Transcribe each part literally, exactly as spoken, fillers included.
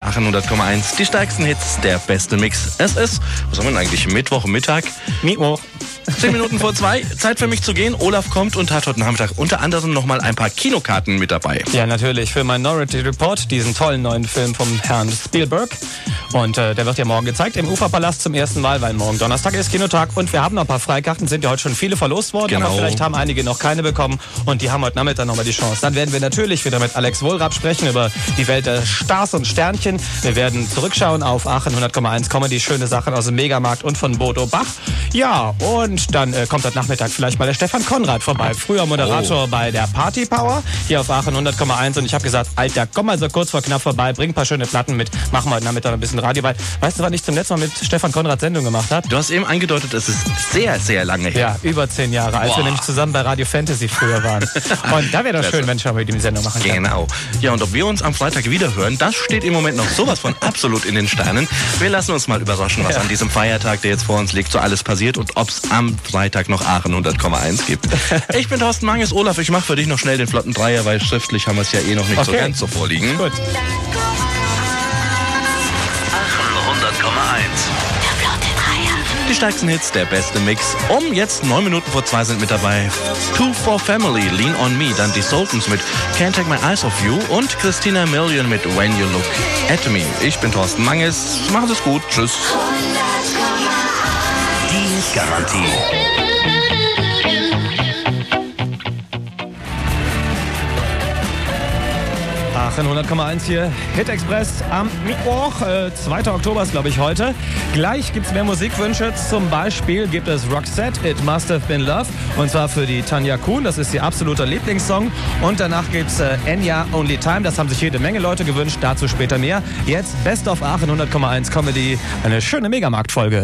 achthundert Komma eins. Die stärksten Hits, der beste Mix. Es ist, was haben wir denn eigentlich, Mittwochmittag? Mittwoch. Zehn Minuten vor zwei, Zeit für mich zu gehen. Olaf kommt und hat heute Nachmittag unter anderem nochmal ein paar Kinokarten mit dabei. Ja, natürlich, für Minority Report, diesen tollen neuen Film vom Herrn Spielberg. Und äh, der wird ja morgen gezeigt im Uferpalast zum ersten Mal, weil morgen Donnerstag ist Kinotag. Und wir haben noch ein paar Freikarten, sind ja heute schon viele verlost worden, Genau. aber vielleicht haben einige noch keine bekommen. Und die haben heute Nachmittag nochmal die Chance. Dann werden wir natürlich wieder mit Alex Wohlrab sprechen über die Welt der Stars und Sternchen. Wir werden zurückschauen auf achthundert Komma eins Comedy, schöne Sachen aus dem Megamarkt und von Bodo Bach. Ja, und dann äh, kommt heute Nachmittag vielleicht mal der Stefan Konrad vorbei. Früher Moderator oh. bei der Party Power hier auf achthundert Komma eins. Und ich habe gesagt, Alter, komm mal so kurz vor knapp vorbei, bring ein paar schöne Platten mit, machen wir heute Nachmittag ein bisschen Radio. Weil, weißt du, wann ich zum letzten Mal mit Stefan Konrad Sendung gemacht habe? Du hast eben angedeutet, es ist sehr, sehr lange her. Ja, über zehn Jahre, als Boah. wir nämlich zusammen bei Radio Fantasy früher waren. Und da wäre doch schön, wenn ich mal mit ihm die Sendung machen kann. Genau. Ja, und ob wir uns am Freitag wieder hören, das steht im Moment noch sowas von absolut in den Sternen. Wir lassen uns mal überraschen, was ja. an diesem Feiertag, der jetzt vor uns liegt, so alles passiert und ob es am Freitag noch achthundert Komma eins gibt. Ich bin Thorsten Manges. Olaf, ich mache für dich noch schnell den flotten Dreier, weil schriftlich haben wir es ja eh noch nicht okay. so ganz so vorliegen. Gut. achthundert Komma eins. Der flotte Dreier. Die stärksten Hits, der beste Mix. Um jetzt neun Minuten vor zwei sind mit dabei Two for Family, Lean on Me, dann die Sultans mit Can't Take My Eyes Off You und Christina Milian mit When You Look at Me. Ich bin Thorsten Manges. Macht es gut. Tschüss. Die Garantie. achthundert Komma eins hier, Hit Express am Mittwoch, äh, zweiter Oktober ist glaube ich heute. Gleich gibt es mehr Musikwünsche, zum Beispiel gibt es Roxette, It Must Have Been Love, und zwar für die Tanja Kuhn, das ist ihr absoluter Lieblingssong. Und danach gibt es äh, Enya, Only Time, das haben sich jede Menge Leute gewünscht, dazu später mehr. Jetzt Best of achthundert Komma eins Comedy, eine schöne Megamarkt-Folge.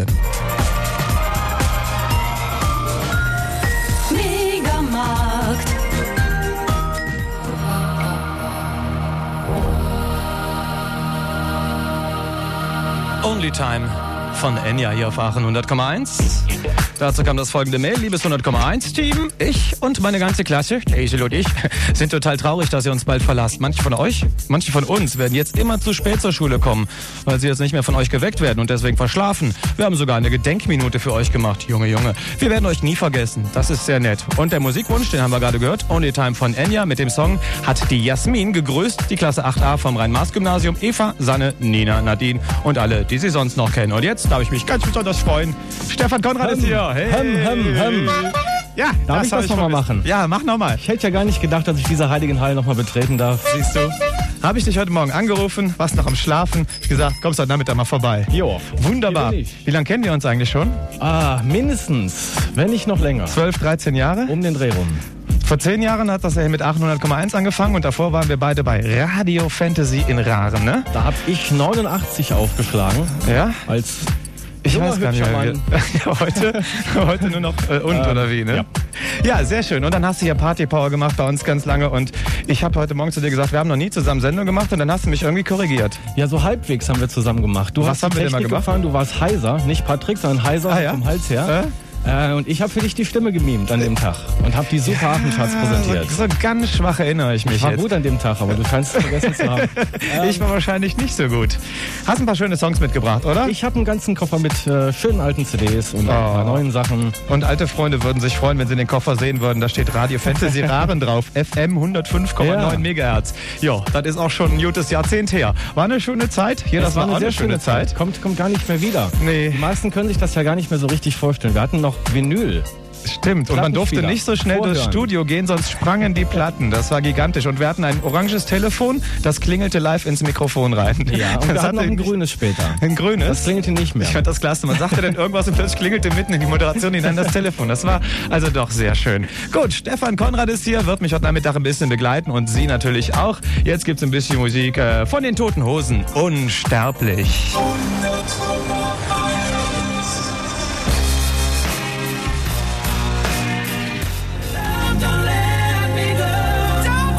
Only Time von Enya hier auf achthundert Komma eins. Dazu kam das folgende Mail. Liebes hundert Komma eins Team, ich und meine ganze Klasse, Hazel und ich, sind total traurig, dass ihr uns bald verlasst. Manche von euch, manche von uns werden jetzt immer zu spät zur Schule kommen, weil sie jetzt nicht mehr von euch geweckt werden und deswegen verschlafen. Wir haben sogar eine Gedenkminute für euch gemacht. Junge, Junge, wir werden euch nie vergessen. Das ist sehr nett. Und der Musikwunsch, den haben wir gerade gehört, Only Time von Enya mit dem Song, hat die Jasmin gegrüßt, die Klasse acht a vom Rhein-Maas-Gymnasium, Eva, Sanne, Nina, Nadine und alle, die sie sonst noch kennen. Und jetzt darf ich mich ganz besonders freuen. Stefan Konrad ist hier. Hey. Hem, hem, hem. Ja, darf ich das nochmal machen? Ja, mach nochmal. Ich hätte ja gar nicht gedacht, dass ich diese heiligen Halle nochmal betreten darf. Siehst du? Habe ich dich heute Morgen angerufen, warst noch am Schlafen. Ich gesagt, kommst heute Nachmittag mal vorbei. Jo. Wunderbar. Wie lange kennen wir uns eigentlich schon? Ah, mindestens, wenn nicht noch länger. zwölf, dreizehn Jahre? Um den Dreh rum. Vor zehn Jahren hat das ja mit achthundert Komma eins angefangen und davor waren wir beide bei Radio Fantasy in Rahren, ne? Da habe ich neunundachtzig aufgeschlagen. Ja? Als Ich weiß gar nicht mehr. Ja, heute, heute nur noch äh, und ähm, oder wie, ne? Ja. ja, sehr schön. Und dann hast du ja Party Power gemacht bei uns ganz lange und ich habe heute Morgen zu dir gesagt, wir haben noch nie zusammen Sendung gemacht und dann hast du mich irgendwie korrigiert. Ja, so halbwegs haben wir zusammen gemacht. Du Was hast haben die wir denn mal Technik gemacht? gefahren, du warst heiser, nicht Patrick, sondern heiser ah, ja? vom Hals her. Äh? Äh, und ich habe für dich die Stimme gemimt an dem Tag und habe die super Hafenschatz ja, präsentiert. So, so ganz schwach erinnere ich mich Ich war jetzt. gut an dem Tag, aber du scheinst es vergessen zu haben. ähm, ich war wahrscheinlich nicht so gut. Hast ein paar schöne Songs mitgebracht, oder? Ich habe einen ganzen Koffer mit äh, schönen alten C Ds und oh. ein paar neuen Sachen. Und alte Freunde würden sich freuen, wenn sie den Koffer sehen würden. Da steht Radio Fantasy Rahren drauf. F M hundertfünf Komma neun ja. Megahertz. Ja, das ist auch schon ein gutes Jahrzehnt her. War eine schöne Zeit. Hier, das, das war eine sehr schöne Zeit. Zeit. Kommt, kommt gar nicht mehr wieder. Nee. Die meisten können sich das ja gar nicht mehr so richtig vorstellen. Wir hatten noch Vinyl. Stimmt, und man durfte nicht so schnell Vorhören. durchs Studio gehen, sonst sprangen die Platten. Das war gigantisch. Und wir hatten ein oranges Telefon, das klingelte live ins Mikrofon rein. Ja, und das wir hatten noch ein grünes später. Ein grünes? Das klingelte nicht mehr. Ich fand das klasse. Man sagte dann irgendwas und plötzlich klingelte mitten in die Moderation hinein das Telefon. Das war also doch sehr schön. Gut, Stefan Konrad ist hier, wird mich heute Nachmittag ein bisschen begleiten und Sie natürlich auch. Jetzt gibt's ein bisschen Musik äh, von den Toten Hosen. Unsterblich.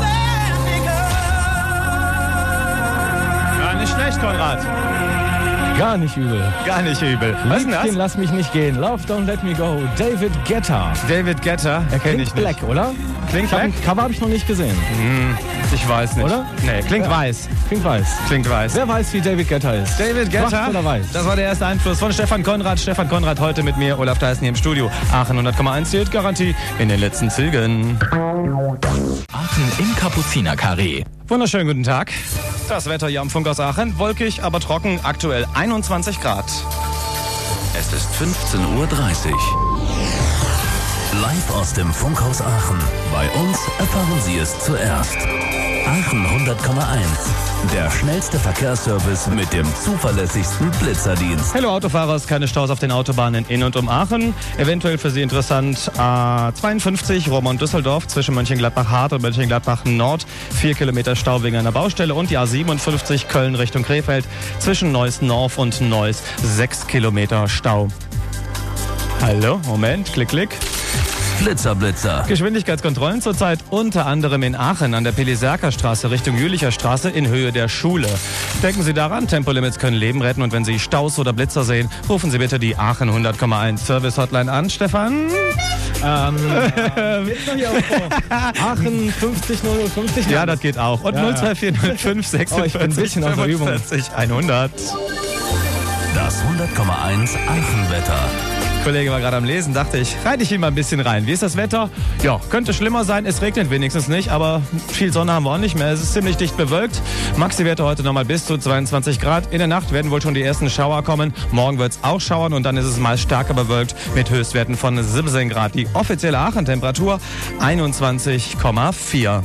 Konrad. Gar nicht übel. Gar nicht übel. Was ist denn Liebchen, das? lass mich nicht gehen. Love, don't let me go. David Guetta. David Guetta. Er Kenn klingt ich nicht. black, oder? Klingt Ich hab black? ein Cover habe ich noch nicht gesehen. Ich weiß nicht. Oder? Nee, klingt Ja. weiß. Klingt weiß. Klingt weiß. Wer weiß, wie David Guetta ist? David Guetta, Schwarz oder weiß? das war der erste Einfluss von Stefan Konrad. Stefan Konrad heute mit mir, Olaf Theissen hier im Studio. Aachen hundert Komma eins, die Hit-Garantie in den letzten Zügen. Aachen im Kapuzinerkarree. Wunderschönen guten Tag. Das Wetter hier am Funk aus Aachen, wolkig, aber trocken, aktuell einundzwanzig Grad. Es ist fünfzehn Uhr dreißig. Live aus dem Funkhaus Aachen. Bei uns erfahren Sie es zuerst. Aachen hundert Komma eins. Der schnellste Verkehrsservice mit dem zuverlässigsten Blitzerdienst. Hallo Autofahrer, es keine Staus auf den Autobahnen in und um Aachen. Eventuell für Sie interessant A zweiundfünfzig Roermond-Düsseldorf zwischen Mönchengladbach-Hart und Mönchengladbach-Nord. Vier Kilometer Stau wegen einer Baustelle. Und die A siebenundfünfzig Köln Richtung Krefeld zwischen Neuss-Norf und Neuss. Sechs Kilometer Stau. Hallo, Moment, klick, klick. Blitzer, Blitzer. Geschwindigkeitskontrollen zurzeit unter anderem in Aachen an der Peliserker-Straße Richtung Jülicher Straße in Höhe der Schule. Denken Sie daran, Tempolimits können Leben retten und wenn Sie Staus oder Blitzer sehen, rufen Sie bitte die Aachen hundert Komma eins Service-Hotline an. Stefan? Ähm, äh, ist doch hier auch Aachen fünfzig null null fünfzig. Ja, das geht auch. Und Ja. null zwei vier null fünf Oh, ich bin ein sechsundvierzig bisschen aus der Übung. fünfundvierzig hundert. Das hundert Komma eins Aachen-Wetter. Kollege war gerade am Lesen, dachte ich, reite ich ihn mal ein bisschen rein. Wie ist das Wetter? Ja, könnte schlimmer sein, es regnet wenigstens nicht, aber viel Sonne haben wir auch nicht mehr. Es ist ziemlich dicht bewölkt. Maxi-Werte heute nochmal bis zu zweiundzwanzig Grad. In der Nacht werden wohl schon die ersten Schauer kommen. Morgen wird es auch schauern und dann ist es mal stärker bewölkt mit Höchstwerten von siebzehn Grad. Die offizielle Aachen-Temperatur einundzwanzig Komma vier.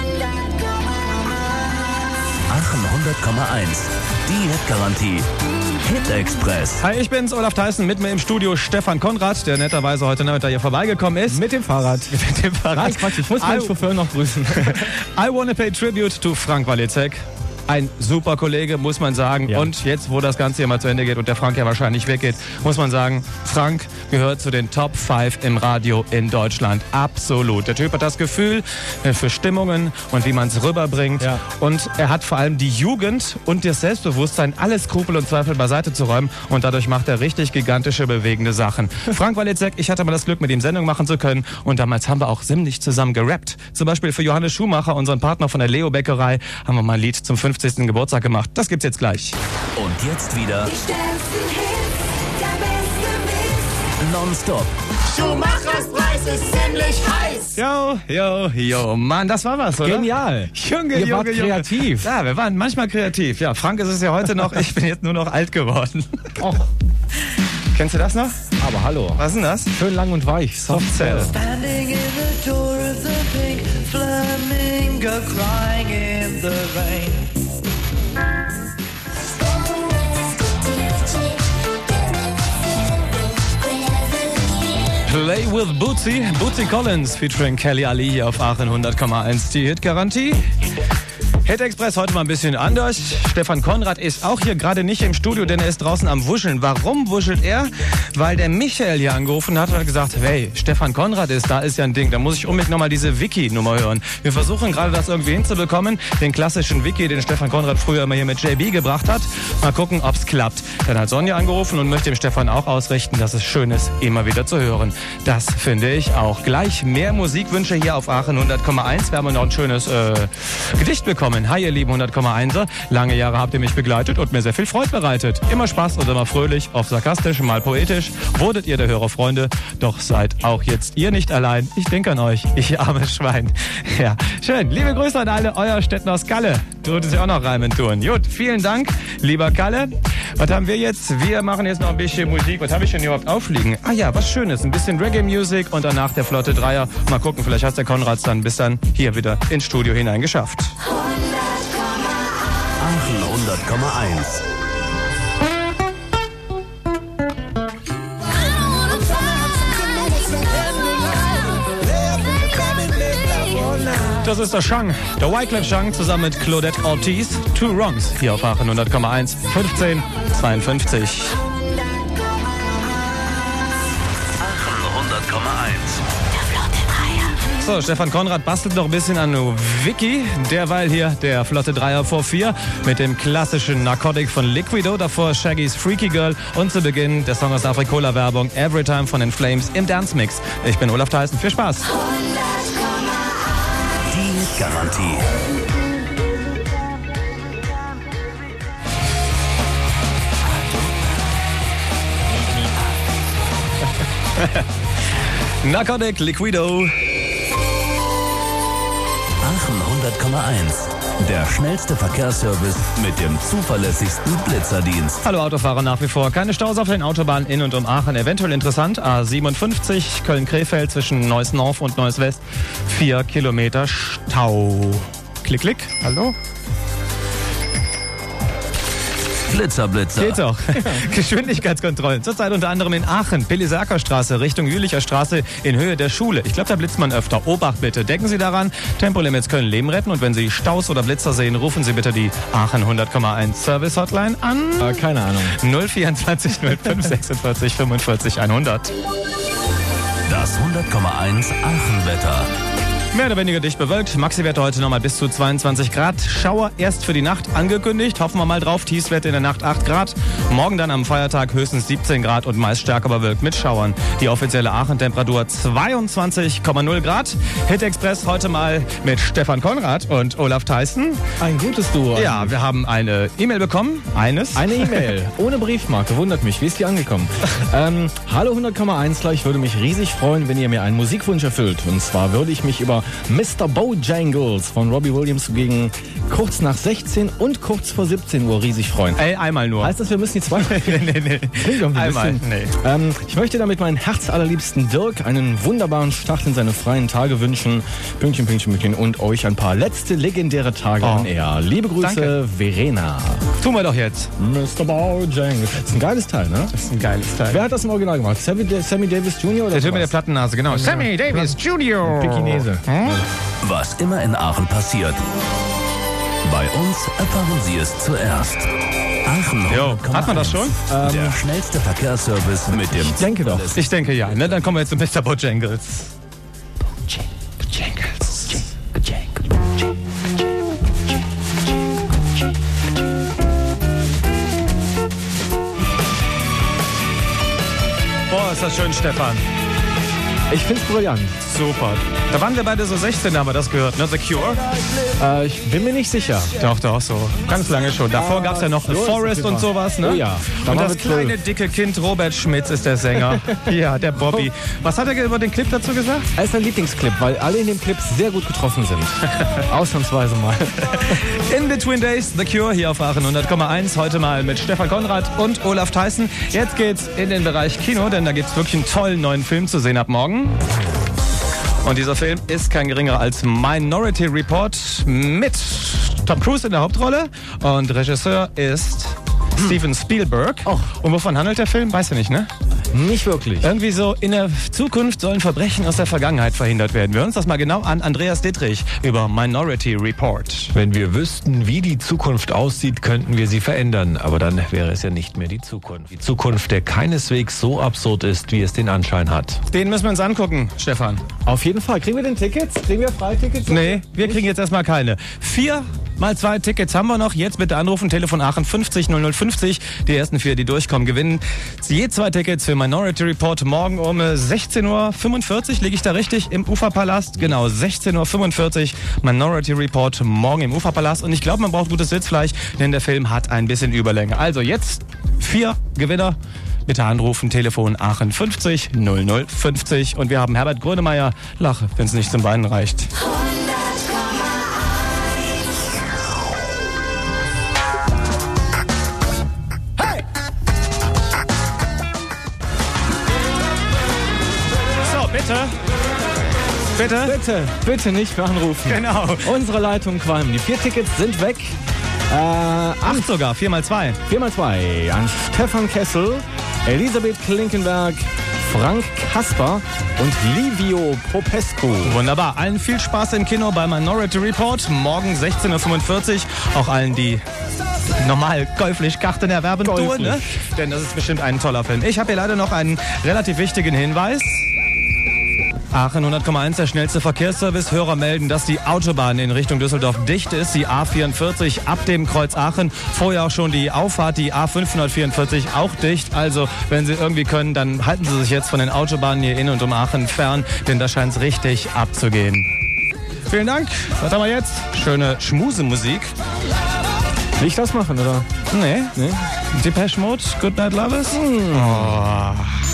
Aachen hundert Komma eins. Die Hit-Garantie. Hit Express. Hi, ich bin's, Olaf Theissen, mit mir im Studio Stefan Konrad, der netterweise heute Nachmittag hier vorbeigekommen ist. Mit dem Fahrrad. Mit dem Fahrrad. Nein, Quatsch, ich muss meinen I- Chauffeur noch grüßen. I wanna pay tribute to Frank Walizek. Ein super Kollege, muss man sagen. Ja. Und jetzt, wo das Ganze hier mal zu Ende geht und der Frank ja wahrscheinlich weggeht, muss man sagen, Frank gehört zu den Top fünf im Radio in Deutschland. Absolut. Der Typ hat das Gefühl äh, für Stimmungen und wie man es rüberbringt. Ja. Und er hat vor allem die Jugend und das Selbstbewusstsein, alle Skrupel und Zweifel beiseite zu räumen. Und dadurch macht er richtig gigantische, bewegende Sachen. Frank Walizek, ich hatte mal das Glück, mit ihm Sendung machen zu können. Und damals haben wir auch ziemlich zusammen gerappt. Zum Beispiel für Johannes Schumacher, unseren Partner von der Leo Bäckerei, haben wir mal ein Lied zum fünfzigsten Geburtstag gemacht. Das gibt's jetzt gleich. Und jetzt wieder Die stärksten Hits, der beste Mix. nonstop. Schumachers Preis ist ziemlich heiß. Jo, jo, jo. Mann, das war was, oder? Genial. Junge, Ihr Junge, wart Junge. kreativ. Ja, wir waren manchmal kreativ. Ja, Frank ist es ja heute noch. Ich bin jetzt nur noch alt geworden. Och, Kennst du das noch? aber hallo. Was ist denn das? Schön lang und weich. Soft Cell. Standing in the door of the pink flamingo, crying in the rain. Play with Bootsy. Bootsy Collins featuring Kelly Ali hier auf Aachen hundert Komma eins. Die Hit-Garantie. Hit Express heute mal ein bisschen anders. Stefan Konrad ist auch hier gerade nicht im Studio, denn er ist draußen am Wuscheln. Warum wuschelt er? Weil der Michael hier angerufen hat und hat gesagt, hey, Stefan Konrad ist da, ist ja ein Ding. Da muss ich unbedingt nochmal diese Wiki-Nummer hören. Wir versuchen gerade das irgendwie hinzubekommen. Den klassischen Wiki, den Stefan Konrad früher immer hier mit J B gebracht hat. Mal gucken, ob's klappt. Dann hat Sonja angerufen und möchte dem Stefan auch ausrichten, dass es schön ist, immer wieder zu hören. Das finde ich auch. Gleich mehr Musikwünsche hier auf Aachen hundert Komma eins. Wir haben noch ein schönes äh, Gedicht bekommen. Hi, ihr lieben hundert Komma eins-er. Lange Jahre habt ihr mich begleitet und mir sehr viel Freude bereitet. Immer Spaß und immer fröhlich, oft sarkastisch, mal poetisch. Wurdet ihr der Hörerfreunde, doch seid auch jetzt ihr nicht allein. Ich denke an euch, ich armes Schwein. Ja, schön. Liebe Grüße an alle, euer Städten aus Kalle. Du würdest ja auch noch reimen tun. Gut, vielen Dank, lieber Kalle. Was haben wir jetzt? Wir machen jetzt noch ein bisschen Musik. Was habe ich denn hier überhaupt aufliegen? Ah ja, was Schönes. Ein bisschen Reggae-Music und danach der flotte Dreier. Mal gucken, vielleicht hat der Konrads dann bis dann hier wieder ins Studio hinein geschafft. Aachen hundert Komma eins. Das ist der Shang, der Wyclef Shang zusammen mit Claudette Ortiz. Two Wrongs hier auf Aachen hundert Komma eins. fünfzehn zweiundfünfzig. Aachen hundert Komma eins. Der flotte Dreier. So, Stefan Konrad bastelt noch ein bisschen an Wiki. Derweil hier der flotte Dreier vor vier mit dem klassischen Narcotic von Liquido. Davor Shaggy's Freaky Girl und zu Beginn der Song aus der Afrikola-Werbung Everytime von den Flames im Dance Mix. Ich bin Olaf Theissen. Viel Spaß. Die Garantie. Narcotic Liquido. Aachen hundert Komma eins. Der schnellste Verkehrsservice mit dem zuverlässigsten Blitzerdienst. Hallo Autofahrer, nach wie vor keine Staus auf den Autobahnen in und um Aachen. Eventuell interessant, A siebenundfünfzig, Köln-Krefeld zwischen Neuss-Nord und Neuss-West. Vier Kilometer Stau. Klick, klick, hallo? Blitzer, Blitzer. Geht doch. Geschwindigkeitskontrollen. Zurzeit unter anderem in Aachen, Pelisaker Straße, Richtung Jülicher Straße in Höhe der Schule. Ich glaube, da blitzt man öfter. Obacht bitte. Denken Sie daran, Tempolimits können Leben retten. Und wenn Sie Staus oder Blitzer sehen, rufen Sie bitte die Aachen hundert Komma eins Service Hotline an. Äh, keine Ahnung. null vierundzwanzig null fünf sechsundvierzig fünfundvierzig hundert. Das hundert Komma eins Aachen-Wetter. Mehr oder weniger dicht bewölkt. Maxi-Werte heute nochmal bis zu zweiundzwanzig Grad. Schauer erst für die Nacht angekündigt. Hoffen wir mal drauf. Tiefstwerte in der Nacht acht Grad. Morgen dann am Feiertag höchstens siebzehn Grad und meist stärker bewölkt mit Schauern. Die offizielle Aachen-Temperatur zweiundzwanzig Komma null Grad. Hit Express heute mal mit Stefan Konrad und Olaf Theissen. Ein gutes Duo. Ja, wir haben eine E-Mail bekommen. Eines. Eine E-Mail ohne Briefmarke, wundert mich. Wie ist die angekommen? ähm, Hallo hundert Komma eins, ich würde mich riesig freuen, wenn ihr mir einen Musikwunsch erfüllt. Und zwar würde ich mich über Mister Bojangles von Robbie Williams gegen kurz nach sechzehn und kurz vor siebzehn Uhr riesig freuen. Ey, einmal nur. Heißt das, wir müssen die zwei... nee, nee, nee. Klingt doch ein Einmal, bisschen. nee. Ähm, ich möchte damit meinen herzallerliebsten Dirk einen wunderbaren Start in seine freien Tage wünschen. Pünktchen, Pünktchen, Pünktchen. Und euch ein paar letzte legendäre Tage Oh. an er. Liebe Grüße, Danke. Verena. Tun wir doch jetzt. Mister Bojangles. Das ist ein geiles Teil, ne? Das ist ein geiles Teil. Wer hat das im Original gemacht? Sammy, Sammy Davis Junior? Oder Der Typ mit der sowas? Plattennase, genau. Sammy Davis Junior Pekinese. Was immer in Aachen passiert. Bei uns erfahren Sie es zuerst. Aachen Jo, hundert Komma hat man das eins. schon? Der schnellste Verkehrsservice mit dem Ich denke doch. Ich denke ja. Ne? Dann kommen wir jetzt zu Mister Bojangles. Boah, ist das schön, Stefan. Ich find's brillant. Super. Da waren wir beide so sechzehn, da haben wir das gehört, ne? The Cure? Äh, ich bin mir nicht sicher. Doch, doch, so. Ganz lange schon. Davor gab es ja noch The Forest Forest und sowas, ne? Oh ja. Da Und waren das wir zwölf. kleine, dicke Kind Robert Schmitz ist der Sänger. Ja, der Bobby. Was hat er über den Clip dazu gesagt? Er ist ein Lieblingsclip, weil alle in dem Clip sehr gut getroffen sind. Ausnahmsweise mal. In Between Days, The Cure, hier auf Aachen hundert Komma eins. Heute mal mit Stefan Konrad und Olaf Theissen. Jetzt geht's in den Bereich Kino, denn da gibt's wirklich einen tollen neuen Film zu sehen ab morgen. Und dieser Film ist kein geringerer als Minority Report mit Tom Cruise in der Hauptrolle. Und Regisseur ist Steven Spielberg. Oh. Und wovon handelt der Film? Weißt du nicht, ne? Nicht wirklich. Irgendwie so, in der Zukunft sollen Verbrechen aus der Vergangenheit verhindert werden. Wir hören uns das mal genau an. Andreas Dittrich über Minority Report. Wenn wir wüssten, wie die Zukunft aussieht, könnten wir sie verändern. Aber dann wäre es ja nicht mehr die Zukunft. Die Zukunft, der keineswegs so absurd ist, wie es den Anschein hat. Den müssen wir uns angucken, Stefan. Auf jeden Fall. Kriegen wir denn Tickets? Kriegen wir Freitickets? Nee, wir kriegen jetzt erstmal keine. Vier mal zwei Tickets haben wir noch. Jetzt bitte anrufen. Telefon Aachen fünfzig null null fünfzig. Die ersten vier, die durchkommen, gewinnen je zwei Tickets für Minority Report. Morgen um sechzehn Uhr fünfundvierzig. Liege ich da richtig? Im Uferpalast? Genau, sechzehn Uhr fünfundvierzig. Minority Report morgen im Uferpalast. Und ich glaube, man braucht gutes Sitzfleisch, denn der Film hat ein bisschen Überlänge. Also jetzt vier Gewinner. Bitte anrufen, Telefon Aachen fünfzig null null fünfzig. Und wir haben Herbert Grönemeyer. Lache, wenn es nicht zum Weinen reicht. So, bitte. Bitte? Bitte, bitte nicht mehr anrufen. Genau. Unsere Leitung qualmen. Die vier Tickets sind weg. Äh, an Acht sogar, vier mal zwei. vier mal zwei an Stefan Kessel, Elisabeth Klinkenberg, Frank Kasper und Livio Popescu. Wunderbar. Allen viel Spaß im Kino bei Minority Report. Morgen sechzehn Uhr fünfundvierzig. Auch allen, die normal käuflich Karten erwerben tun, Käuflich. ne? Denn das ist bestimmt ein toller Film. Ich habe hier leider noch einen relativ wichtigen Hinweis. Aachen hundert Komma eins, der schnellste Verkehrsservice. Hörer melden, dass die Autobahn in Richtung Düsseldorf dicht ist. Die A vierundvierzig ab dem Kreuz Aachen. Vorher auch schon die Auffahrt, die A fünfhundertvierundvierzig auch dicht. Also, wenn Sie irgendwie können, dann halten Sie sich jetzt von den Autobahnen hier in und um Aachen fern, denn da scheint es richtig abzugehen. Vielen Dank. Was haben wir jetzt? Schöne Schmusemusik. Will ich das machen, oder? Nee. Nee? Depeche Mode, Good Night Lovers? Mm. Oh.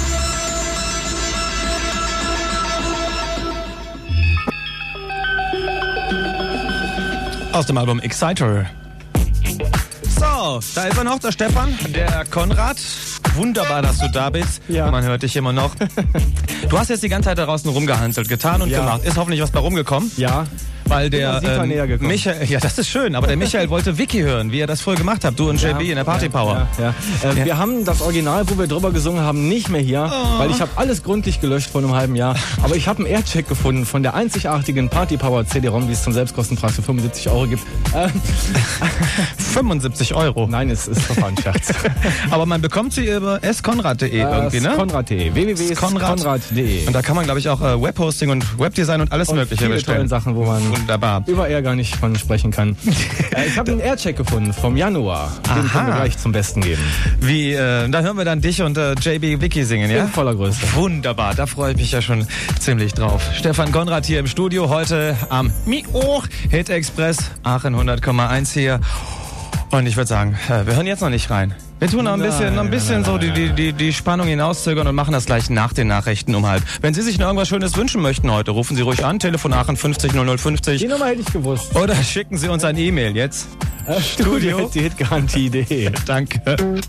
Aus dem Album Exciter. So, da ist er noch, der Stefan, der Konrad. Wunderbar, dass du da bist. Ja. Man hört dich immer noch. Du hast jetzt die ganze Zeit da draußen rumgehanselt, getan und Ja. gemacht. Ist hoffentlich was bei rumgekommen? Ja. Weil der Bin mal näher gekommen. Michael, ja, das ist schön, aber der Michael wollte Vicky hören, wie ihr das früher gemacht habt, du und J B in der Party Power. Ja, ja. Äh, Ja. Wir haben das Original, wo wir drüber gesungen haben, nicht mehr hier, Oh. weil ich habe alles gründlich gelöscht vor einem halben Jahr. Aber ich habe einen Aircheck gefunden von der einzigartigen Party Power C D-ROM, die es zum Selbstkostenpreis für fünfundsiebzig Euro gibt. Ähm, fünfundsiebzig Euro. nein, es ist doch ein Scherz. Aber man bekommt sie über s konrad punkt de irgendwie, ne? Konrad punkt de. w w w punkt konrad punkt de. Und da kann man, glaube ich, auch äh, Webhosting und Webdesign und alles Und Mögliche viele bestellen. tolle Sachen, wo man Wunderbar. über er gar nicht von sprechen kann. äh, ich habe einen Aircheck gefunden vom Januar. Den Aha. können wir gleich zum Besten geben. Wie, äh, da hören wir dann dich und äh, J B Vicky singen, ja? In voller Größe. Wunderbar, da freue ich mich ja schon ziemlich drauf. Stefan Konrad hier im Studio, heute am Mio Hit Express, Aachen hundert Komma eins hier. Und ich würde sagen, äh, wir hören jetzt noch nicht rein. Wir tun noch ein bisschen, noch ein bisschen so die, die, die, die Spannung hinauszögern und machen das gleich nach den Nachrichten um halb. Wenn Sie sich noch irgendwas Schönes wünschen möchten heute, rufen Sie ruhig an, Telefon Aachen fünfzig null null fünfzig. Die Nummer hätte ich gewusst. Oder schicken Sie uns ein E-Mail jetzt. Äh, Studio. Die Hitgarantie punkt de. Danke.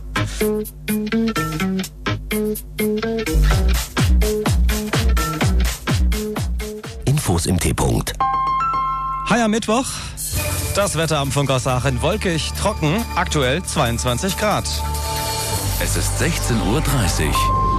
Infos im T-Punkt. Hi am Mittwoch. Das Wetter am Funkhaus Aachen wolkig, trocken, aktuell zweiundzwanzig Grad. Es ist sechzehn Uhr dreißig.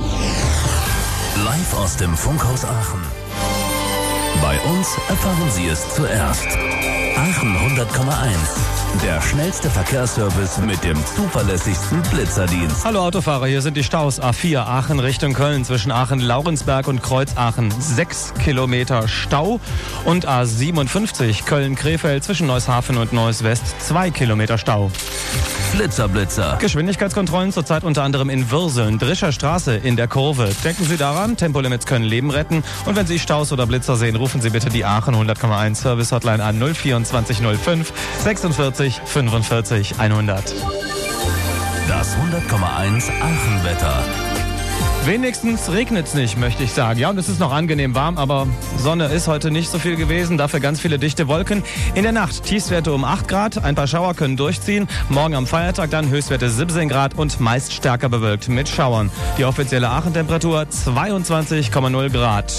Live aus dem Funkhaus Aachen. Bei uns erfahren Sie es zuerst. Aachen hundert Komma eins. Der schnellste Verkehrsservice mit dem zuverlässigsten Blitzerdienst. Hallo Autofahrer, hier sind die Staus. A vier Aachen Richtung Köln zwischen Aachen-Laurensberg und Kreuz Aachen. Sechs Kilometer Stau. Und A siebenundfünfzig Köln-Krefeld zwischen Neushafen und Neuss-West. Zwei Kilometer Stau. Blitzer, Blitzer. Geschwindigkeitskontrollen zurzeit unter anderem in Würseln, Drischer Straße in der Kurve. Denken Sie daran, Tempolimits können Leben retten. Und wenn Sie Staus oder Blitzer sehen, rufen Sie bitte die Aachen hundert Komma eins Service Hotline an null vierundzwanzig null fünf sechsundvierzig fünfundvierzig hundert. Das hundert Komma eins Aachen-Wetter. Wenigstens regnet's nicht, möchte ich sagen. Ja, und es ist noch angenehm warm, aber Sonne ist heute nicht so viel gewesen. Dafür ganz viele dichte Wolken. In der Nacht Tiefstwerte um acht Grad. Ein paar Schauer können durchziehen. Morgen am Feiertag dann Höchstwerte siebzehn Grad und meist stärker bewölkt mit Schauern. Die offizielle Aachen-Temperatur zweiundzwanzig Komma null Grad.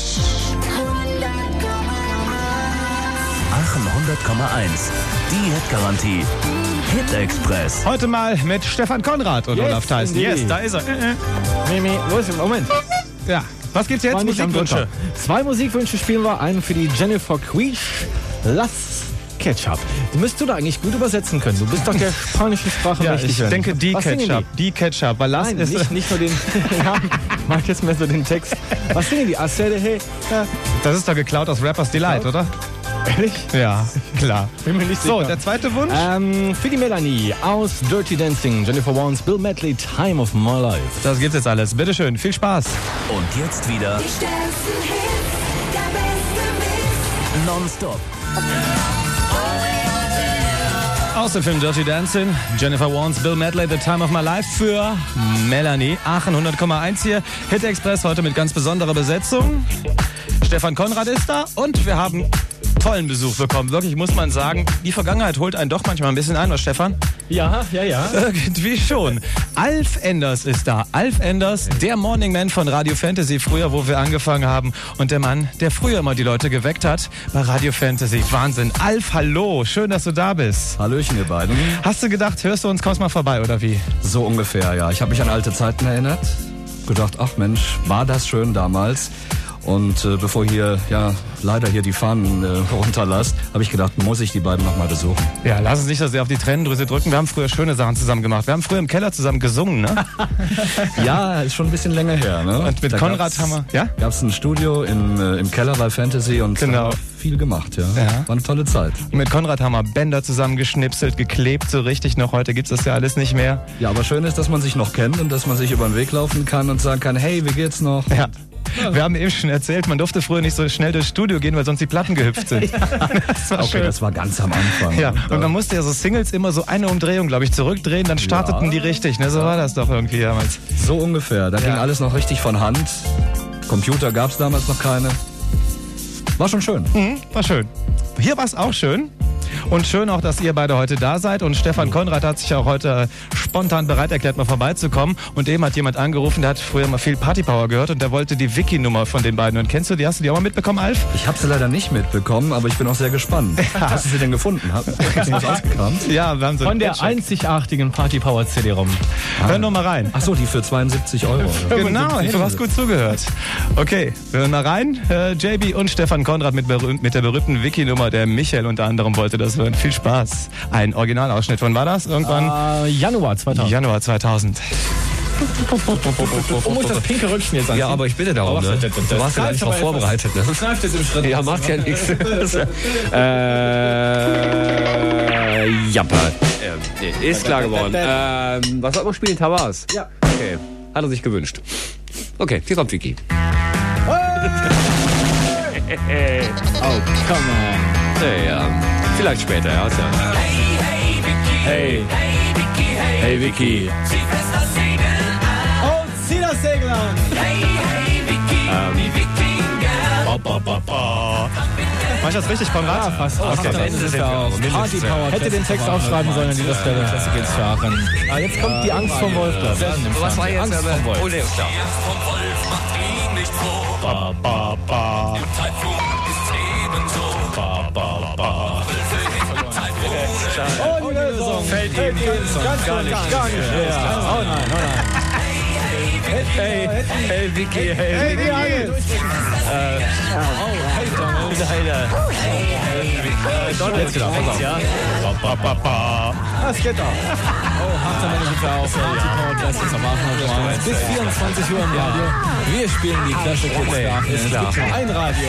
Aachen hundert Komma eins. Die Hitgarantie. Hit Express. Heute mal mit Stefan Konrad und Yes, Olaf Theissen. indeed. Yes, da ist er. Äh, äh. Mimi, wo ist der Moment? Ja, was gibt's jetzt? War nicht am Musikwünsche. Drücker. Zwei Musikwünsche spielen wir. Einen für die Jennifer Queech. Lass Ketchup. Die müsstest du da eigentlich gut übersetzen können. Du bist doch der spanischen Sprache Ja, mächtig. ich werden. denke die Was singen Ketchup. Die Ketchup, weil Die? Lass Nein, ist... nicht, nicht nur den Namen. Ich mag jetzt mehr so den Text. Was singen die? Acede, hey. Ja, Das ist doch geklaut aus Rappers Delight, oder? ehrlich? Ja, klar. Bin mir nicht So, sicher. der zweite Wunsch? Ähm, für die Melanie aus Dirty Dancing, Jennifer Warnes, Bill Medley, Time of My Life. Das gibt's jetzt alles. Bitteschön, viel Spaß. Und jetzt wieder Die stärksten Hits, der beste Mix. nonstop. Aus dem Film Dirty Dancing, Jennifer Warnes, Bill Medley, The Time of My Life für Melanie. Aachen hundert Komma eins hier. Hit Express heute mit ganz besonderer Besetzung. Stefan Konrad ist da und wir haben tollen Besuch bekommen. Wirklich muss man sagen, die Vergangenheit holt einen doch manchmal ein bisschen ein, was Stefan? Ja, ja, ja. Irgendwie schon. Alf Enders ist da. Alf Enders, der Morning Man von Radio Fantasy, früher, wo wir angefangen haben. Und der Mann, der früher immer die Leute geweckt hat bei Radio Fantasy. Wahnsinn. Alf, hallo. Schön, dass du da bist. Hallöchen, ihr beiden. Hast du gedacht, hörst du uns, kommst mal vorbei, oder wie? So ungefähr, ja. Ich habe mich an alte Zeiten erinnert. Gedacht, ach Mensch, war das schön damals. Und äh, bevor hier ja leider hier die Fahnen äh, runterlasst, habe ich gedacht, muss ich die beiden nochmal besuchen. Ja, lass uns nicht so sehr auf die Tränendrüse drücken. Wir haben früher schöne Sachen zusammen gemacht. Wir haben früher im Keller zusammen gesungen, ne? Ja, ist schon ein bisschen länger her. Ne? Und mit da Konrad haben wir... Ja? Gab es ein Studio im, äh, im Keller bei Fantasy und Genau. haben wir viel gemacht. Ja. Ja. War eine tolle Zeit. Mit Konrad haben wir Bänder zusammengeschnipselt, geklebt, so richtig noch. Heute gibt's das ja alles nicht mehr. Ja, aber schön ist, dass man sich noch kennt und dass man sich über den Weg laufen kann und sagen kann, hey, wie geht's noch? Ja. Wir haben eben schon erzählt, man durfte früher nicht so schnell durchs Studio gehen, weil sonst die Platten gehüpft sind. Das war Okay, schön. das war ganz am Anfang. Ja, und man musste ja so Singles immer so eine Umdrehung, glaube ich, zurückdrehen, dann starteten Ja. die richtig. Ne? So war das doch irgendwie damals. So ungefähr. Da ging Ja. alles noch richtig von Hand. Computer gab's damals noch keine. War schon schön. Mhm, war schön. Hier war es auch schön. Und schön auch, dass ihr beide heute da seid. Und Stefan Konrad hat sich auch heute spontan bereit erklärt, mal vorbeizukommen. Und eben hat jemand angerufen, der hat früher mal viel Party Power gehört und der wollte die Wiki-Nummer von den beiden. Und kennst du die? Hast du die auch mal mitbekommen, Alf? Ich habe sie leider nicht mitbekommen, aber ich bin auch sehr gespannt. Hast du sie denn gefunden? Hast du was ausgekramt? Ja, wir haben so Von einen der Headcheck. einzigartigen Party Power C D-ROM. Hör nur mal rein. Ach so, die für zweiundsiebzig Euro. Genau, hey, du hast gut zugehört. Okay, wir hören mal rein. Äh, J B und Stefan Konrad mit, berühmt, mit der berühmten Wiki-Nummer. Der Michael unter anderem wollte das hören. Viel Spaß. Ein Originalausschnitt. Wann war das? Irgendwann Äh, Januar zweitausend. Januar zweitausend. Oh, muss das pinke Röckchen jetzt anziehen? Ja, aber ich bitte darum, ne? Du warst ja nicht drauf vorbereitet, ne? Kneift jetzt im Schritt. Ja, macht ja nichts. äh, Jappa. Äh, ist klar geworden. Ähm, was soll man spielen? Tawas? Ja. Okay. Hat er sich gewünscht. Okay, hier kommt Vicky. Oh, come on. Hey, ja. Vielleicht später, ja. Ist ja. Hey, hey Vicky. Oh, zieh das Segel an. Mach ich das richtig, Konrad? Ja, fast. Okay. Dann ist es ja auch. Party Power. Hätte den Text aufschreiben sollen an dieser Stelle. Das geht's für Aachen. Ah, jetzt kommt die Angst vom Wolf. Was war jetzt? Angst vom Wolf. Oh, nee, ist klar. Ba, ba, ba. Oh, die Lösung. Fällt ihm ganz gar nicht. Gar nicht. Ja. Oh nein, oh nein. Hey, hey, Vicky, hey, Hey, die Angel. Äh, Oh, hey, Donald. Jetzt wieder, pass auf. Ja. Ba, ba, ba. Das geht doch. Oh, macht aber nicht auf. Party Power Classics am Aachen. Bis vierundzwanzig Uhr im Radio. Wir spielen die Classic Hits der Aachen. Es gibt nur ein Radio.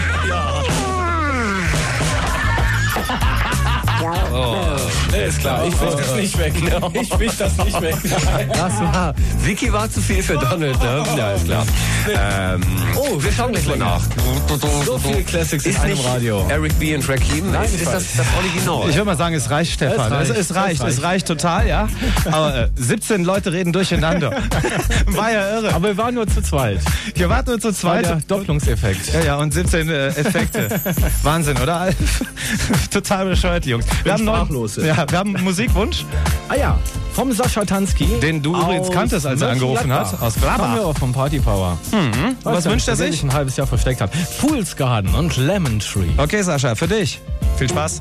ist klar. Ich wisch das nicht weg. Ich wisch das nicht weg. Das war, Vicky war zu viel für Donald, ne? Ja, ist klar. Ähm, oh, wir schauen gleich mal nach. So viele Classics in Ist einem nicht Radio. Eric B. und Rakim? Nein, ist, ich ist das das Original? Ich würde mal sagen, es reicht, Stefan. Es reicht, es, es reicht, es reicht. es reicht total, ja. Aber äh, siebzehn Leute reden durcheinander. War ja irre. Aber wir waren nur zu zweit. Hier warten nur zu War zweit. der Doppelungseffekt. Ja, ja, und siebzehn äh, Effekte. Wahnsinn, oder, Alf? Total bescheuert, die Jungs. Wir haben, sprachlos, neuen, ja, wir haben einen Musikwunsch, Ah ja, vom Sascha Tansky. den du übrigens aus kanntest, als er angerufen hat. Mönchengladbach. Aus Kommen wir Gladbach. auch vom Party Power. Mhm. Was wünscht er sich? ein halbes Jahr versteckt hat. Fool's Garden und Lemon Tree. Okay, Sascha, für dich. Viel Spaß.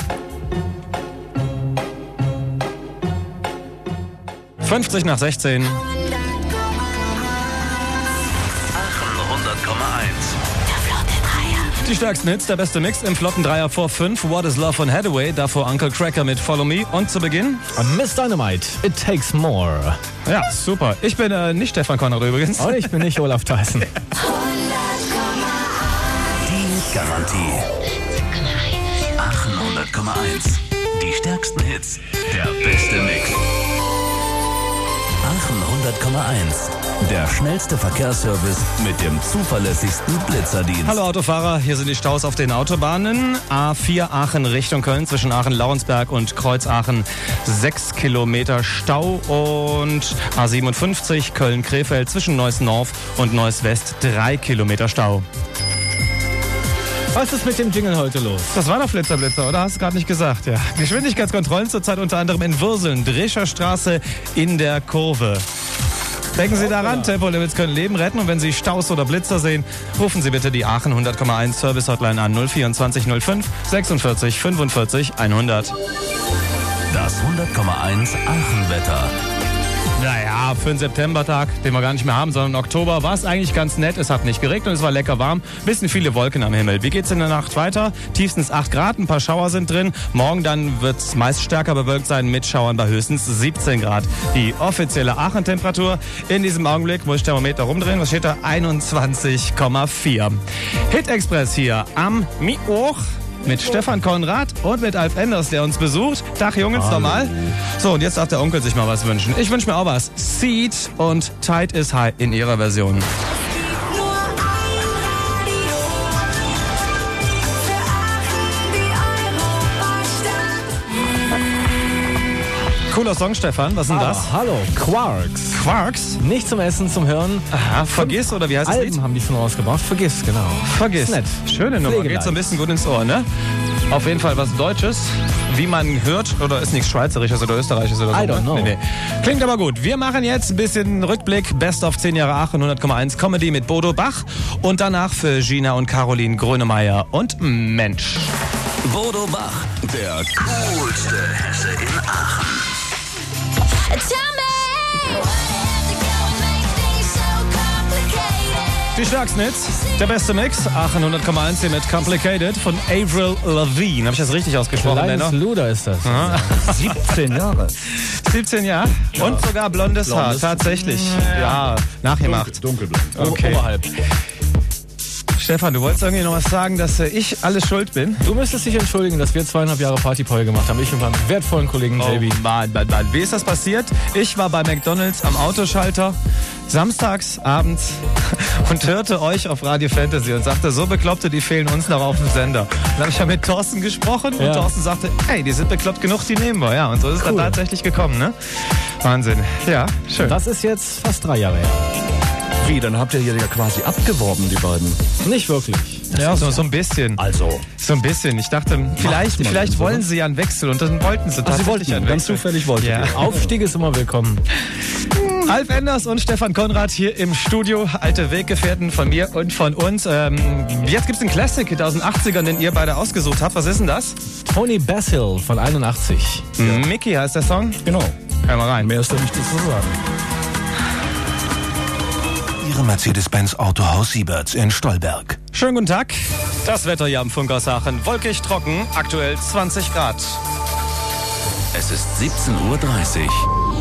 fünfzig nach sechzehn. hundert Komma eins. Die stärksten Hits, der beste Mix im flotten Dreier vor fünf. What is Love von Hathaway, davor Uncle Cracker mit Follow Me. Und zu Beginn? Miss Dynamite, It Takes More. Ja, super. Ich bin äh, nicht Stefan Konrad übrigens. Und ich bin nicht Olaf Theissen. Die Garantie. Aachen hundert Komma eins. Die stärksten Hits. Der beste Mix. Aachen hundert Komma eins. Der schnellste Verkehrsservice mit dem zuverlässigsten Blitzerdienst. Hallo Autofahrer, hier sind die Staus auf den Autobahnen. A vier Aachen Richtung Köln zwischen Aachen-Laurensberg und Kreuz-Aachen sechs Kilometer Stau und A siebenundfünfzig Köln-Krefeld zwischen Neuss-Norf und Neuss-West drei Kilometer Stau. Was ist mit dem Jingle heute los? Das war doch Flitzer Blitzer, oder? Hast du gerade nicht gesagt, ja. Geschwindigkeitskontrollen zurzeit unter anderem in Würseln, Drescher Straße in der Kurve. Denken Sie daran, Tempolimits können Leben retten und wenn Sie Staus oder Blitzer sehen, rufen Sie bitte die Aachen hundert Komma eins Service Hotline an null vierundzwanzig null fünf sechsundvierzig fünfundvierzig hundert. Das hundert Komma eins Aachen-Wetter. Naja, für einen Septembertag, den wir gar nicht mehr haben, sondern im Oktober, war es eigentlich ganz nett. Es hat nicht geregnet und es war lecker warm. Bisschen viele Wolken am Himmel. Wie geht's in der Nacht weiter? Tiefstens acht Grad, ein paar Schauer sind drin. Morgen dann wird es meist stärker bewölkt sein mit Schauern bei höchstens siebzehn Grad. Die offizielle Aachen-Temperatur in diesem Augenblick, muss ich Thermometer rumdrehen, was steht da? einundzwanzig Komma vier. Hit Express hier am Mittwoch. Mit Stefan Konrad und mit Alf Enders, der uns besucht. Tag Jungs, Hallo. nochmal. So, und jetzt darf der Onkel sich mal was wünschen. Ich wünsche mir auch was. Seed und Tide is High in ihrer Version. Nur ein Radio für Aachen, die Europastadt. Cooler Song, Stefan. Was ist denn das? Ah, hallo, Quarks. Quarks? Nicht zum Essen, zum Hören. Aha, vergiss, oder wie heißt das Alben Lied? haben die schon rausgebracht. Vergiss, genau. Vergiss. Ist nett. Schöne Nummer. Pflegeleicht. Geht so ein bisschen gut ins Ohr, ne? Auf jeden Fall was Deutsches. Wie man hört, oder ist nichts Schweizerisches oder Österreichisches oder so? I don't ne? know. Nee, nee. Klingt aber gut. Wir machen jetzt ein bisschen Rückblick. Best of zehn Jahre Aachen, hundert Komma eins Comedy mit Bodo Bach. Und danach für Gina und Caroline Grönemeyer und Mensch. Bodo Bach, der coolste Hesse in Aachen. Tell me what has to go and make things so complicated. Die stärksten Hits, der beste Mix. Aachen hundert Komma eins hier mit Complicated von Avril Lavigne. Habe ich das richtig ausgesprochen, Kleines Männer? Luder ist das. siebzehn Jahre. siebzehn Jahre und sogar blondes, Haar, Blondes. tatsächlich. Ja, nachgemacht. Dunkelblond. Okay. Oberhalb. Stefan, du wolltest irgendwie noch was sagen, dass äh, ich alles schuld bin? Du müsstest dich entschuldigen, dass wir zweieinhalb Jahre Partypoil gemacht haben. Ich und meinem wertvollen Kollegen Baby. Oh Mann, Mann, Mann. Wie ist das passiert? Ich war bei McDonald's am Autoschalter samstags abends und hörte euch auf Radio Fantasy und sagte, so Bekloppte, die fehlen uns noch auf dem Sender. Dann habe ich ja mit Thorsten gesprochen und Ja. Thorsten sagte, hey, die sind bekloppt genug, die nehmen wir. Ja, und so ist es dann Cool. tatsächlich gekommen, ne? Wahnsinn. Ja, schön. Das ist jetzt fast drei Jahre her. Wie, dann habt ihr ja quasi abgeworben, die beiden. Nicht wirklich. Ja, so, so ein bisschen. Also. So ein bisschen. Ich dachte, vielleicht, man vielleicht so, wollen oder? sie ja einen Wechsel und dann wollten sie tatsächlich wollten, einen ganz Wechsel. zufällig wollten Ja. die. Aufstieg ist immer willkommen. Alf Enders und Stefan Konrad hier im Studio, alte Weggefährten von mir und von uns. Ähm, jetzt gibt's einen Classic aus den achtzigern, den ihr beide ausgesucht habt. Was ist denn das? Tony Basil von einundachtzig. Mickey heißt der Song. Genau. Hör mal rein. Mehr ist da nicht zu sagen. Ihre Mercedes-Benz Autohaus Sieberts in Stolberg. Schönen guten Tag. Das Wetter hier am Funk aus Aachen. Wolkig, trocken, aktuell zwanzig Grad. Es ist siebzehn Uhr dreißig.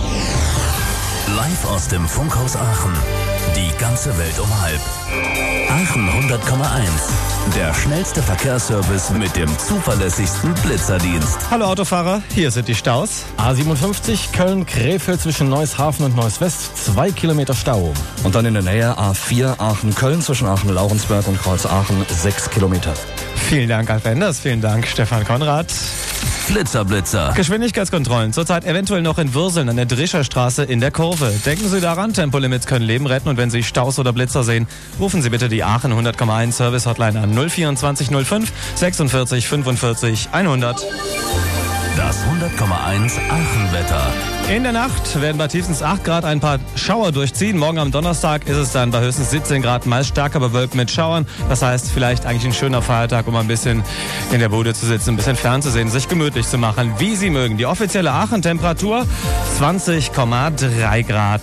Live aus dem Funkhaus Aachen. Die ganze Welt um halb. Aachen hundert Komma eins. Der schnellste Verkehrsservice mit dem zuverlässigsten Blitzerdienst. Hallo Autofahrer, hier sind die Staus. A siebenundfünfzig Köln-Krefeld zwischen Neuss-Hafen und Neuss-West. Zwei Kilometer Stau. Und dann in der Nähe A vier Aachen-Köln zwischen Aachen-Laurensberg und Kreuz-Aachen sechs Kilometer. Vielen Dank, Alf Enders. Vielen Dank, Stefan Konrad. Blitzer, Blitzer. Geschwindigkeitskontrollen. Zurzeit eventuell noch in Würseln an der Drescherstraße in der Kurve. Denken Sie daran, Tempolimits können Leben retten und wenn Sie Staus oder Blitzer sehen, rufen Sie bitte die Aachen hundert Komma eins Service Hotline an null vierundzwanzig null fünf sechsundvierzig fünfundvierzig hundert. Das hundert Komma eins Aachen-Wetter. In der Nacht werden bei tiefstens acht Grad ein paar Schauer durchziehen. Morgen am Donnerstag ist es dann bei höchstens siebzehn Grad meist stärker bewölkt mit Schauern. Das heißt, vielleicht eigentlich ein schöner Feiertag, um ein bisschen in der Bude zu sitzen, ein bisschen fernzusehen, sich gemütlich zu machen, wie Sie mögen. Die offizielle Aachen-Temperatur zwanzig Komma drei Grad.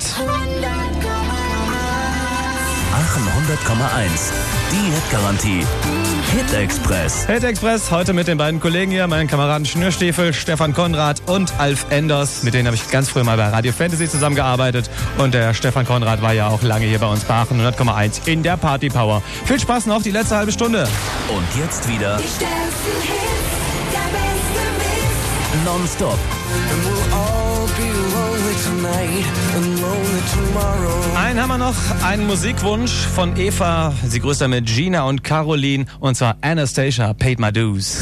Aachen hundert Komma eins. Die Hit-Garantie. Hit Express. Hit Express, heute mit den beiden Kollegen hier, meinen Kameraden Schnürstiefel, Stefan Konrad und Alf Enders. Mit denen habe ich ganz früh mal bei Radio Fantasy zusammengearbeitet. Und der Stefan Konrad war ja auch lange hier bei uns bei Aachen hundert Komma eins in der Party Power. Viel Spaß noch, die letzte halbe Stunde. Und jetzt wieder Die stärksten Hits, der beste Mix. nonstop. And we'll all be lonely tonight and lonely tomorrow. Einen haben wir noch, einen Musikwunsch von Eva. Sie grüßt da mit Gina und Caroline. Und zwar Anastasia, Paid My Dues.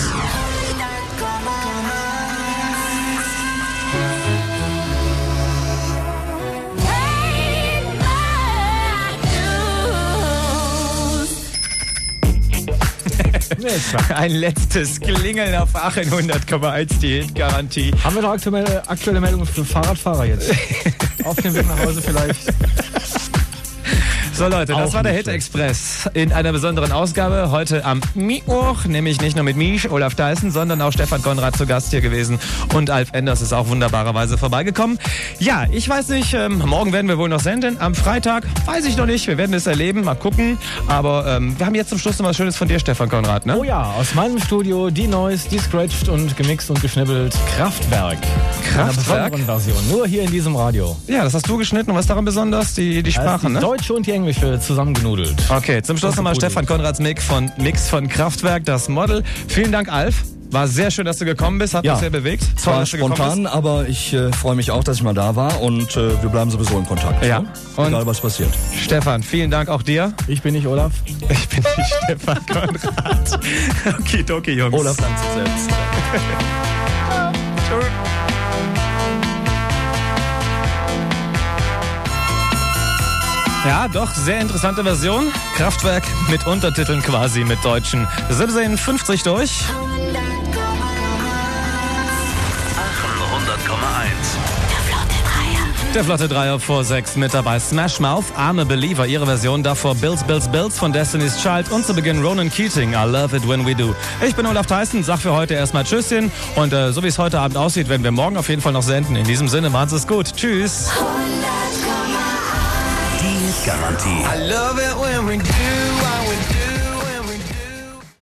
Ein letztes Klingeln auf Aachen hundert Komma eins, die Hit-Garantie. Haben wir noch aktuelle, aktuelle Meldungen für Fahrradfahrer jetzt? Auf dem Weg nach Hause vielleicht. So Leute, das Auch war der nicht Hit schlecht. Express in einer besonderen Ausgabe. Heute am Mittwoch, nämlich nicht nur mit Misch, Olaf Theissen, sondern auch Stefan Konrad zu Gast hier gewesen. Und Alf Enders ist auch wunderbarerweise vorbeigekommen. Ja, ich weiß nicht, ähm, morgen werden wir wohl noch senden. Am Freitag weiß ich noch nicht. Wir werden es erleben, mal gucken. Aber ähm, wir haben jetzt zum Schluss noch was Schönes von dir, Stefan Konrad, ne? Oh ja, aus meinem Studio die Neues, die scratcht und gemixt und geschnibbelt. Kraftwerk. Kraftwerk? In einer besonderen Version. Nur hier in diesem Radio. Ja, das hast du geschnitten. Und was daran besonders? Die, die Sprache, die ne? deutsche und die englische zusammengenudelt. Okay, zum Schluss nochmal Stefan Konrads Mix von, Mix von Kraftwerk, das Model. Vielen Dank, Alf. War sehr schön, dass du gekommen bist. Hat Ja. mich sehr bewegt. Es war dass du gekommen spontan, aber ich äh, freue mich auch, dass ich mal da war und äh, wir bleiben sowieso in Kontakt. Ja. Ne? Und- Egal, was passiert. bist. Stefan, vielen Dank auch dir. Ich bin nicht Olaf. Ich bin die Stefan Konrad. Okidoki, Jungs. Olaf dankt sich selbst. Ja, doch, sehr interessante Version. Kraftwerk mit Untertiteln quasi, mit Deutschen. siebzehn fünfzig durch. Aachen hundert Komma eins. Der flotte Dreier vor sechs mit dabei. Smash Mouth, I'm a Believer, ihre Version. Davor Bills, Bills, Bills von Destiny's Child. Und zu Beginn Ronan Keating, I Love It When We Do. Ich bin Olaf Theissen, sag für heute erstmal Tschüsschen. Und äh, so wie es heute Abend aussieht, werden wir morgen auf jeden Fall noch senden. In diesem Sinne, macht's es gut. Tschüss. Die Garantie. I love it when we do.